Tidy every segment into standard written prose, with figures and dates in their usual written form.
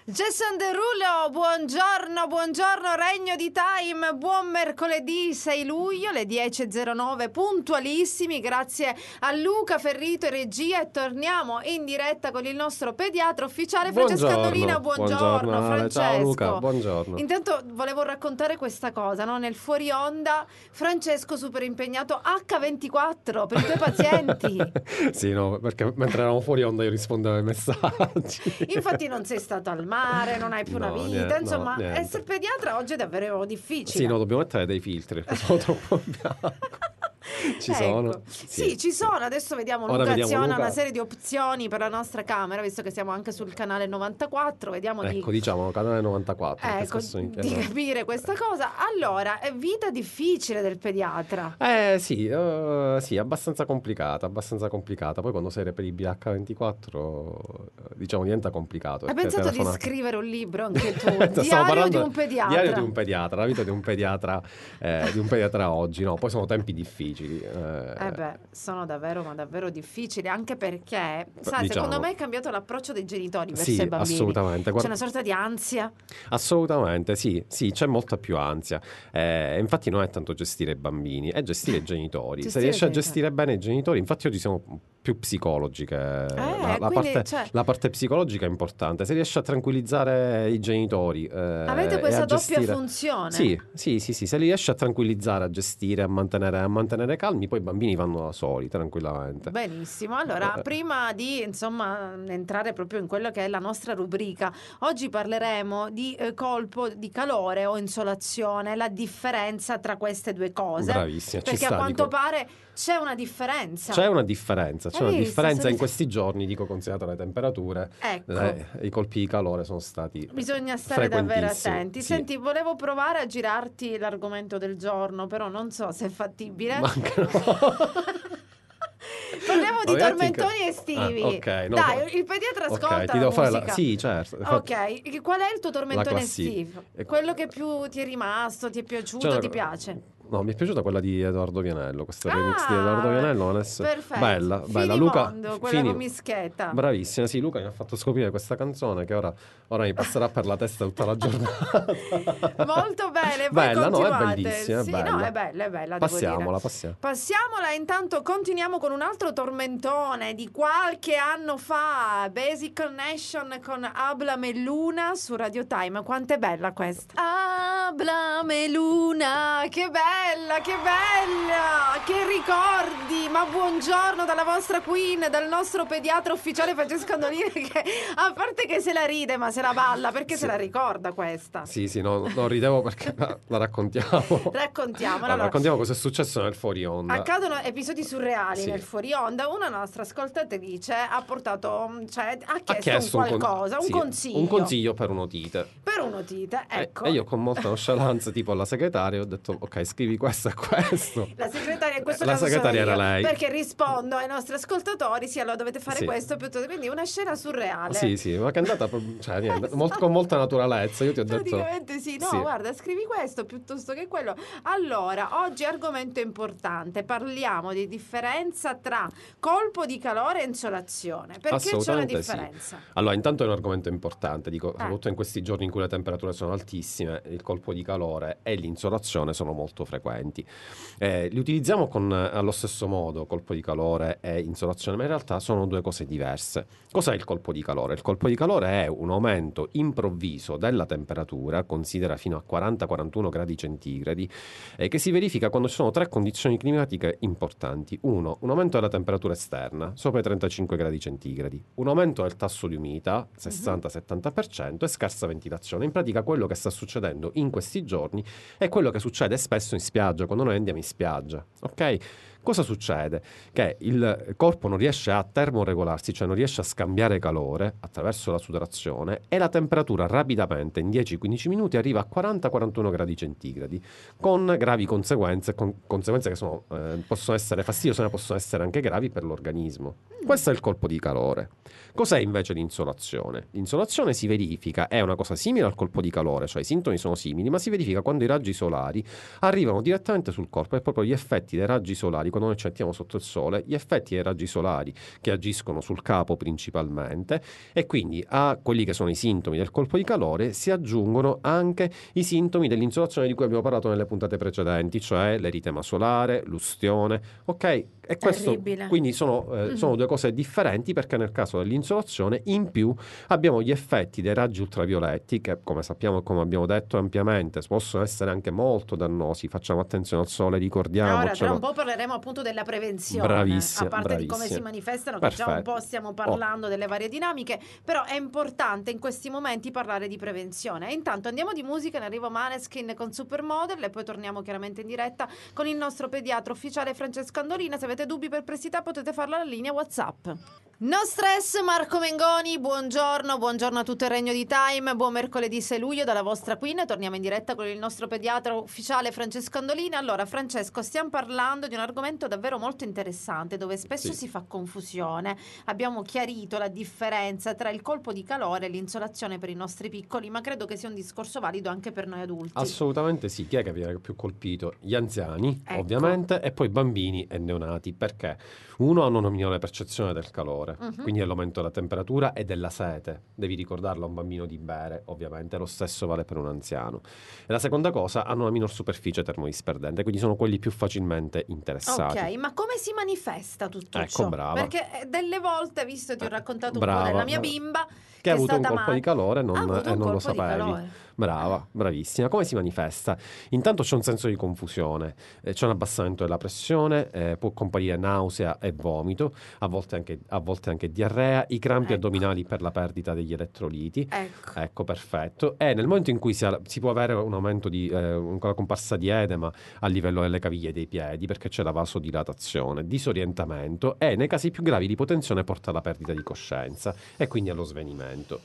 Jason Derulo, buongiorno Regno di Time, buon mercoledì 6 luglio, le 10.09, puntualissimi, grazie a Luca Ferrito e regia, e torniamo in diretta con il nostro pediatra ufficiale Francesco Andolina. Buongiorno Francesco. Ciao Luca, buongiorno. Intanto volevo raccontare questa cosa, no? Nel fuori onda Francesco super impegnato H24 per i tuoi pazienti. Sì, no, perché mentre eravamo fuori onda io rispondevo ai messaggi. Infatti non sei stato al mare, non hai più una vita, insomma, essere pediatra oggi è davvero difficile. Sì, no, dobbiamo mettere dei filtri perché sono troppo bianco. Ci sono? Sì, ci sono. Adesso vediamo Luca aziona una serie di opzioni per la nostra camera, visto che siamo anche sul canale 94. Vediamo diciamo canale 94. Di capire questa cosa. Allora, è vita difficile del pediatra. Sì, abbastanza complicata. Poi quando sei reperibile H24, diciamo diventa complicato. Hai pensato di scrivere un libro anche tu? Diario di un pediatra. Diario di un pediatra, la vita di un pediatra oggi, no? Poi sono tempi difficili. Sono davvero difficili, anche perché secondo me è cambiato l'approccio dei genitori verso i bambini. Assolutamente. C'è una sorta di ansia. Assolutamente, sì, c'è molta più ansia. Infatti non è tanto gestire i bambini, è gestire i genitori. Se riesci a gestire bene i genitori, infatti oggi siamo più psicologi che la parte psicologica è importante. Se riesci a tranquillizzare i genitori, avete questa doppia funzione. Sì, se li riesci a tranquillizzare, a gestire, a mantenere calmi, poi i bambini vanno da soli tranquillamente. Benissimo. Allora, prima di entrare proprio in quello che è la nostra rubrica, oggi parleremo di colpo di calore o insolazione, la differenza tra queste due cose. Bravissima. Perché a quanto pare c'è una differenza. C'è una differenza in questi giorni, considerate le temperature. Ecco. I colpi di calore sono stati Bisogna stare davvero attenti. Sì. Senti, volevo provare a girarti l'argomento del giorno, però non so se è fattibile. Parliamo di tormentoni estivi. Dai, il pediatra ascolta ti devo la fare sì, certo. Ok, qual è il tuo tormentone estivo? Quello che più ti è rimasto, ti è piaciuto, ti piace? No, mi è piaciuta quella di Edoardo Vianello, questa remix di Edoardo Vianello. Perfetto. Bella. Luca, quella con Mischeta. Bravissima, sì, Luca mi ha fatto scoprire questa canzone che ora mi passerà per la testa tutta la giornata. Molto bene, bella, no, è bellissima, sì, bella. No, è bella, Passiamola. Passiamola, intanto continuiamo con un altro tormentone di qualche anno fa, Basic Connection con Háblame Luna su Radio Time. Quanto è bella questa? Háblame Luna, che bella, che ricordi. Ma buongiorno dalla vostra queen, dal nostro pediatra ufficiale Francesco Andolina, che a parte che se la ride ma se la balla perché se la ricorda questa. Sì, no, non ridevo perché la raccontiamo. Raccontiamo cosa è successo nel fuori onda. Accadono episodi surreali nel fuori onda. Una nostra ascoltatrice ha portato, ha chiesto un consiglio. Un consiglio per un'otite. Ecco. E io con molta nonchalance, tipo alla segretaria, ho detto ok, scrivi questo e questo. La segretaria in questo caso era lei, perché rispondo ai nostri ascoltatori, allora dovete fare questo piuttosto, quindi una scena surreale. Sì, ma che è andata con molta naturalezza. Io ti ho detto praticamente guarda, scrivi questo piuttosto che quello. Allora, oggi argomento importante, parliamo di differenza tra colpo di calore e insolazione. Perché c'è una differenza? Sì. Allora, intanto è un argomento importante, soprattutto in questi giorni in cui le temperature sono altissime, il colpo di calore e l'insolazione sono molto frequenti. Li utilizziamo allo stesso modo, colpo di calore e insolazione, ma in realtà sono due cose diverse. Cos'è il colpo di calore? Il colpo di calore è un aumento improvviso della temperatura, considera fino a 40-41 gradi centigradi, che si verifica quando ci sono tre condizioni climatiche importanti. Un aumento della temperatura esterna, sopra i 35 gradi centigradi. Un aumento del tasso di umidità, 60-70%, e scarsa ventilazione. In pratica quello che sta succedendo in questi giorni è quello che succede spesso in spiaggia, quando noi andiamo in spiaggia, ok? Cosa succede? Che il corpo non riesce a termoregolarsi, cioè non riesce a scambiare calore attraverso la sudorazione, e la temperatura rapidamente in 10-15 minuti arriva a 40-41 gradi centigradi, con gravi conseguenze che possono essere fastidiose, ma possono essere anche gravi per l'organismo. Questo è il colpo di calore. Cos'è invece l'insolazione? L'insolazione si verifica, è una cosa simile al colpo di calore, cioè i sintomi sono simili, ma si verifica quando i raggi solari arrivano direttamente sul corpo, e proprio gli effetti dei raggi solari, quando noi ci mettiamo sotto il sole, gli effetti dei raggi solari che agiscono sul capo principalmente, e quindi a quelli che sono i sintomi del colpo di calore si aggiungono anche i sintomi dell'insolazione di cui abbiamo parlato nelle puntate precedenti, cioè l'eritema solare, l'ustione, ok? E questo Terribile. quindi sono due cose differenti, perché nel caso dell'insolazione in più abbiamo gli effetti dei raggi ultravioletti che, come sappiamo e come abbiamo detto ampiamente, possono essere anche molto dannosi. Facciamo attenzione al sole, ricordiamocelo. Ora tra un po' parleremo appunto della prevenzione, Bravissima, a parte di come bravissima. si manifestano, che già un Perfetto. po' stiamo parlando delle varie dinamiche, però è importante in questi momenti parlare di prevenzione. E intanto andiamo di musica, ne arriva Maneskin con Supermodel e poi torniamo chiaramente in diretta con il nostro pediatra ufficiale Francesco Andolina. Se avete dubbi, perplessità, potete farlo alla linea WhatsApp. No stress, Marco Mengoni, buongiorno a tutto il regno di Time, buon mercoledì 6 luglio dalla vostra Queen. Torniamo in diretta con il nostro pediatra ufficiale Francesco Andolina. Allora Francesco, stiamo parlando di un argomento davvero molto interessante, dove spesso si fa confusione. Abbiamo chiarito la differenza tra il colpo di calore e l'insolazione per i nostri piccoli, ma credo che sia un discorso valido anche per noi adulti. Assolutamente sì. Chi è che viene più colpito? Gli anziani, Ecco. ovviamente, e poi bambini e neonati, perché uno hanno una minore percezione del calore, quindi è l'aumento della temperatura e della sete. Devi ricordarlo a un bambino di bere, ovviamente, lo stesso vale per un anziano. E la seconda cosa, hanno una minor superficie termodisperdente, quindi sono quelli più facilmente interessati. Ok, ma come si manifesta tutto Ecco, ciò? brava. Perché delle volte, visto ti ho raccontato un po' Brava. della mia bimba che ha è avuto un stata colpo di calore ha avuto e un non lo colpo di sapevi. calore. Brava, bravissima. Come si manifesta? Intanto c'è un senso di confusione, c'è un abbassamento della pressione, può comparire nausea e vomito, a volte anche diarrea, i crampi Ecco. addominali per la perdita degli elettroliti. Ecco. Ecco, perfetto. E nel momento in cui si può avere un aumento di una comparsa di edema a livello delle caviglie dei piedi, perché c'è la vasodilatazione, disorientamento, e nei casi più gravi l'ipotensione porta alla perdita di coscienza e quindi allo svenimento.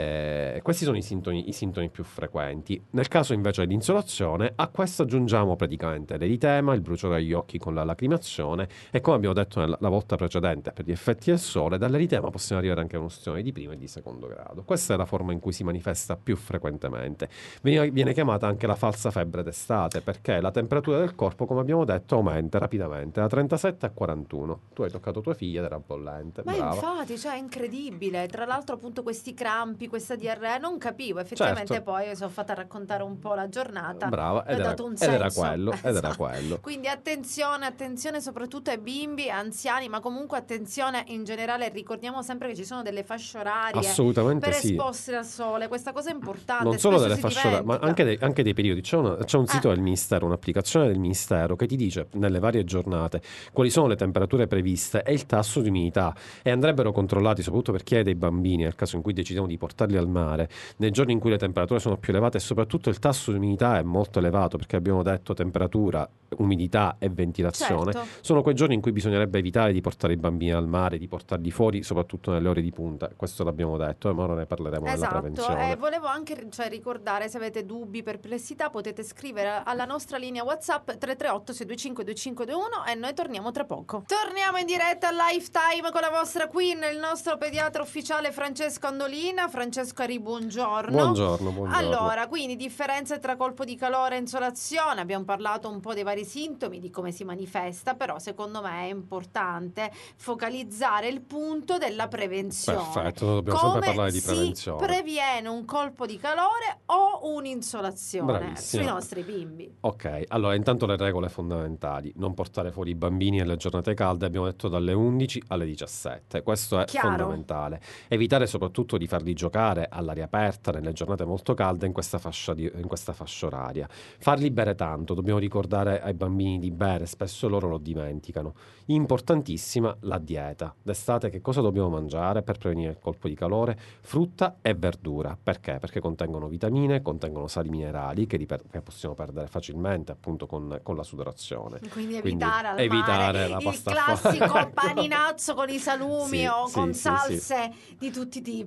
Questi sono i sintomi più frequenti. Nel caso invece dell'insolazione, a questo aggiungiamo praticamente l'eritema, il bruciore agli occhi con la lacrimazione, e come abbiamo detto la volta precedente, per gli effetti del sole, dall'eritema possiamo arrivare anche a un'ustione di primo e di secondo grado. Questa è la forma in cui si manifesta più frequentemente. Viene chiamata anche la falsa febbre d'estate, perché la temperatura del corpo, come abbiamo detto, aumenta rapidamente da 37 a 41. Tu hai toccato tua figlia ed era bollente. Ma Brava. infatti, cioè, è incredibile. Tra l'altro, appunto, questi crampi, questa diarrea, non capivo. Effettivamente, Certo. poi mi sono fatta raccontare un po' la giornata. Brava, Mi ha dato un ed era senso. quello, ed era Esatto. quello. Quindi attenzione soprattutto ai bimbi, anziani, ma comunque attenzione in generale. Ricordiamo sempre che ci sono delle fasce orarie Assolutamente per sì. esposti al sole. Questa cosa è importante. Non solo spesso delle si fasce orarie, ma dimentica. anche dei periodi. C'è un sito del Ministero, un'applicazione del Ministero che ti dice nelle varie giornate quali sono le temperature previste e il tasso di umidità, e andrebbero controllati soprattutto per chi ha dei bambini, nel caso in cui decidiamo di portarli al mare, nei giorni in cui le temperature sono più elevate, e soprattutto il tasso di umidità è molto elevato, perché abbiamo detto temperatura, umidità e ventilazione. Certo. Sono quei giorni in cui bisognerebbe evitare di portare i bambini al mare, di portarli fuori, soprattutto nelle ore di punta. Questo l'abbiamo detto, ma ora ne parleremo nella Esatto, prevenzione. volevo anche ricordare, se avete dubbi, perplessità, potete scrivere alla nostra linea WhatsApp 338 625 2521 e noi torniamo tra poco. Torniamo in diretta a Lifetime con la vostra Queen, il nostro pediatra ufficiale Francesco Andolina. Francesco Ari, buongiorno. Buongiorno. Allora, quindi differenze tra colpo di calore e insolazione, abbiamo parlato un po' dei vari sintomi, di come si manifesta, però secondo me è importante focalizzare il punto della prevenzione. Perfetto, noi dobbiamo sempre parlare di prevenzione. Come si previene un colpo di calore o un'insolazione Bravissima. sui nostri bimbi? Ok, allora intanto le regole fondamentali: non portare fuori i bambini nelle giornate calde, abbiamo detto dalle 11 alle 17, questo è Chiaro. fondamentale. Evitare soprattutto di farli giocare all'aria aperta nelle giornate molto calde in questa fascia oraria. Farli bere tanto, dobbiamo ricordare ai bambini di bere, spesso loro lo dimenticano. Importantissima la dieta. D'estate che cosa dobbiamo mangiare per prevenire il colpo di calore? Frutta e verdura. Perché? Perché contengono vitamine, contengono sali minerali che possiamo perdere facilmente appunto con la sudorazione. Quindi evitare al evitare mare la il pasta classico paninazzo con i salumi Sì, o sì, con sì, salse di tutti i tipi.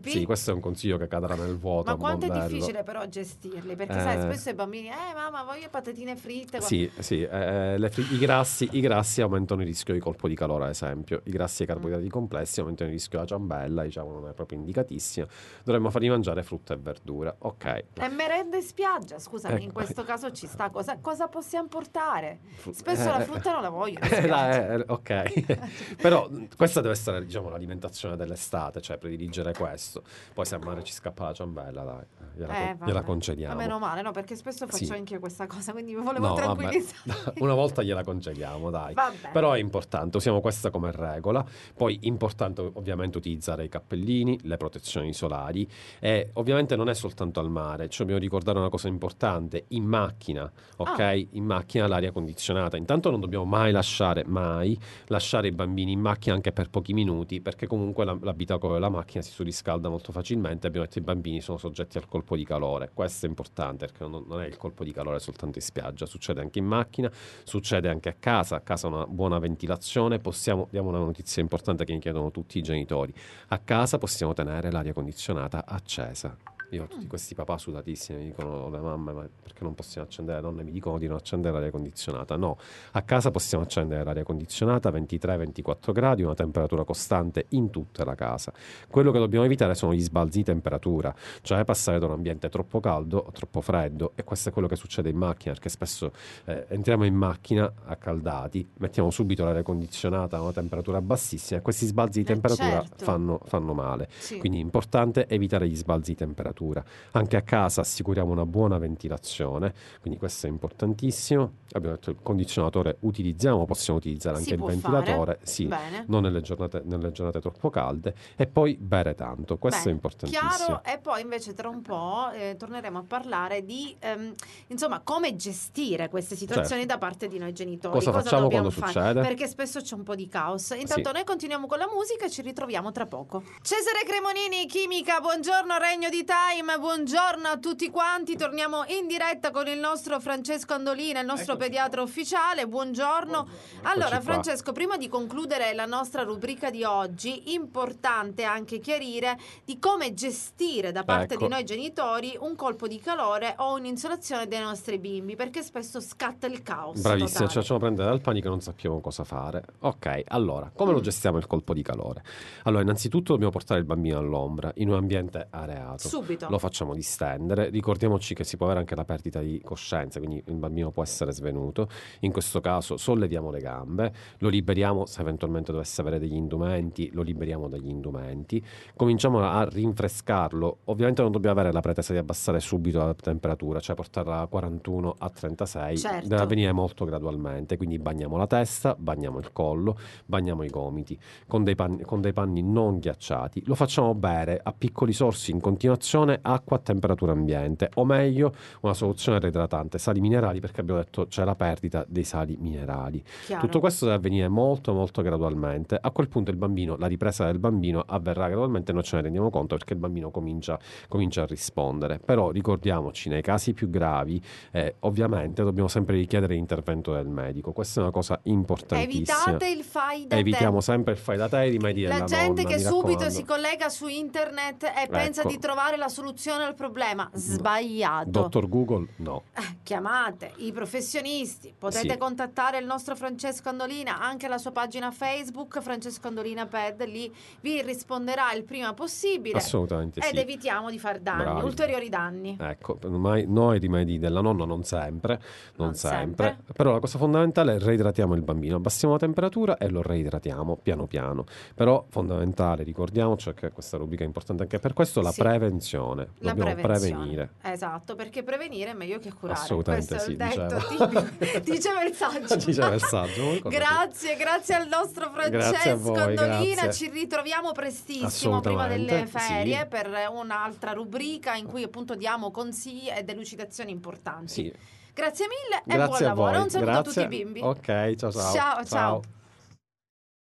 tempi. Sì, questo è un consiglio che cadrà nel vuoto. Ma quanto è mondello. difficile però gestirli, perché sai, spesso i bambini, mamma, voglio patatine fritte. Sì, i grassi aumentano il rischio di colpo di calore, ad esempio. I grassi e i carboidrati complessi aumentano il rischio della ciambella, diciamo, non è proprio indicatissima. Dovremmo fargli mangiare frutta e verdura. Ok. E merenda in spiaggia, scusami, in questo caso ci sta. Cosa possiamo portare? Spesso la frutta non la voglio. Ok. Però questa deve essere, diciamo, l'alimentazione dell'estate, cioè prediligere questo. Poi se a mare ci scappa la ciambella, dai, gliela concediamo. Ma meno male, no, perché spesso faccio anche questa cosa, quindi vi volevo No, tranquillizzare. Una volta gliela concediamo, dai. Vabbè. Però è importante, usiamo questa come regola. Poi importante ovviamente utilizzare i cappellini, le protezioni solari, e ovviamente non è soltanto al mare, ci dobbiamo ricordare una cosa importante: in macchina, ok? In macchina l'aria condizionata. Intanto non dobbiamo mai lasciare i bambini in macchina anche per pochi minuti, perché comunque l'abitacolo della macchina si surriscalda molto facilmente. Abbiamo detto i bambini sono soggetti al colpo di calore. Questo è importante, perché non è il colpo di calore soltanto in spiaggia, succede anche in macchina, succede anche a casa una buona ventilazione. Diamo una notizia importante che mi chiedono tutti i genitori: a casa possiamo tenere l'aria condizionata accesa. Io ho tutti questi papà sudatissimi, mi dicono le mamme: ma perché non possiamo accendere? Le donne mi dicono di non accendere l'aria condizionata. No, a casa possiamo accendere l'aria condizionata a 23-24 gradi, una temperatura costante in tutta la casa. Quello che dobbiamo evitare sono gli sbalzi di temperatura, cioè passare da un ambiente troppo caldo o troppo freddo, e questo è quello che succede in macchina, perché spesso entriamo in macchina accaldati, mettiamo subito l'aria condizionata a una temperatura bassissima e questi sbalzi di temperatura fanno male. Sì. Quindi è importante evitare gli sbalzi di temperatura. Anche a casa assicuriamo una buona ventilazione, quindi questo è importantissimo. Abbiamo detto il condizionatore possiamo utilizzare anche il ventilatore, non nelle giornate troppo calde, e poi bere tanto, questo è importantissimo. Chiaro. E poi invece tra un po' torneremo a parlare di insomma come gestire queste situazioni da parte di noi genitori. Cosa facciamo quando succede? Perché spesso c'è un po' di caos. Intanto noi continuiamo con la musica e ci ritroviamo tra poco. Cesare Cremonini, Chimica, buongiorno Regno di Time, buongiorno a tutti quanti. Torniamo in diretta con il nostro Francesco Andolina, il nostro pediatra ufficiale. Buongiorno. Allora Francesco, prima di concludere la nostra rubrica di oggi, importante anche chiarire di come gestire da parte di noi genitori un colpo di calore o un'insolazione dei nostri bimbi, perché spesso scatta il caos. Bravissima, ci facciamo prendere dal panico e non sappiamo cosa fare. Ok, allora, come lo gestiamo il colpo di calore? Allora, innanzitutto dobbiamo portare il bambino all'ombra, in un ambiente areato. Subito. Lo facciamo distendere. Ricordiamoci che si può avere anche la perdita di coscienza, quindi il bambino può essere svenuto. In questo caso solleviamo le gambe, lo liberiamo, se eventualmente dovesse avere degli indumenti, lo liberiamo dagli indumenti. Cominciamo a rinfrescarlo. Ovviamente non dobbiamo avere la pretesa di abbassare subito la temperatura, cioè portarla da 41 a 36. Certo. Deve avvenire molto gradualmente, quindi bagniamo la testa, bagniamo il collo, bagniamo i gomiti con dei panni non ghiacciati. Lo facciamo bere a piccoli sorsi in continuazione acqua a temperatura ambiente, o meglio una soluzione reidratante, sali minerali, perché abbiamo detto c'è la perdita dei sali minerali. Chiaro. Tutto questo deve avvenire molto molto gradualmente. A quel punto la ripresa del bambino avverrà gradualmente, noi ce ne rendiamo conto perché il bambino comincia a rispondere. Però ricordiamoci, nei casi più gravi ovviamente dobbiamo sempre richiedere l'intervento del medico. Questa è una cosa importantissima. Evitate il fai da te. Evitiamo sempre il fai da te, i rimedi della nonna. La gente che subito raccomando. si collega su internet e pensa di trovare la soluzione al problema. Sbagliato. Dottor Google, no. Chiamate i professionisti, potete contattare il nostro Francesco Andolina, anche la sua pagina Facebook Francesco Andolina Ped, lì vi risponderà il prima possibile. Assolutamente ed evitiamo di far danni. Bravi. Ulteriori danni. Ecco, noi rimedi della nonna non sempre, però la cosa fondamentale è reidratiamo il bambino, abbassiamo la temperatura e lo reidratiamo piano piano. Però fondamentale, ricordiamoci che questa rubrica è importante anche per questo, la prevenzione. Dobbiamo prevenire. Esatto, perché prevenire è meglio che curare. Assolutamente questo sì, è il detto tipico. Diceva il saggio. Grazie al nostro Francesco Andolina. Ci ritroviamo prestissimo prima delle ferie per un'altra rubrica in cui appunto diamo consigli e delucidazioni importanti. Grazie mille e buon lavoro. Un saluto a tutti i bimbi. Ok, ciao.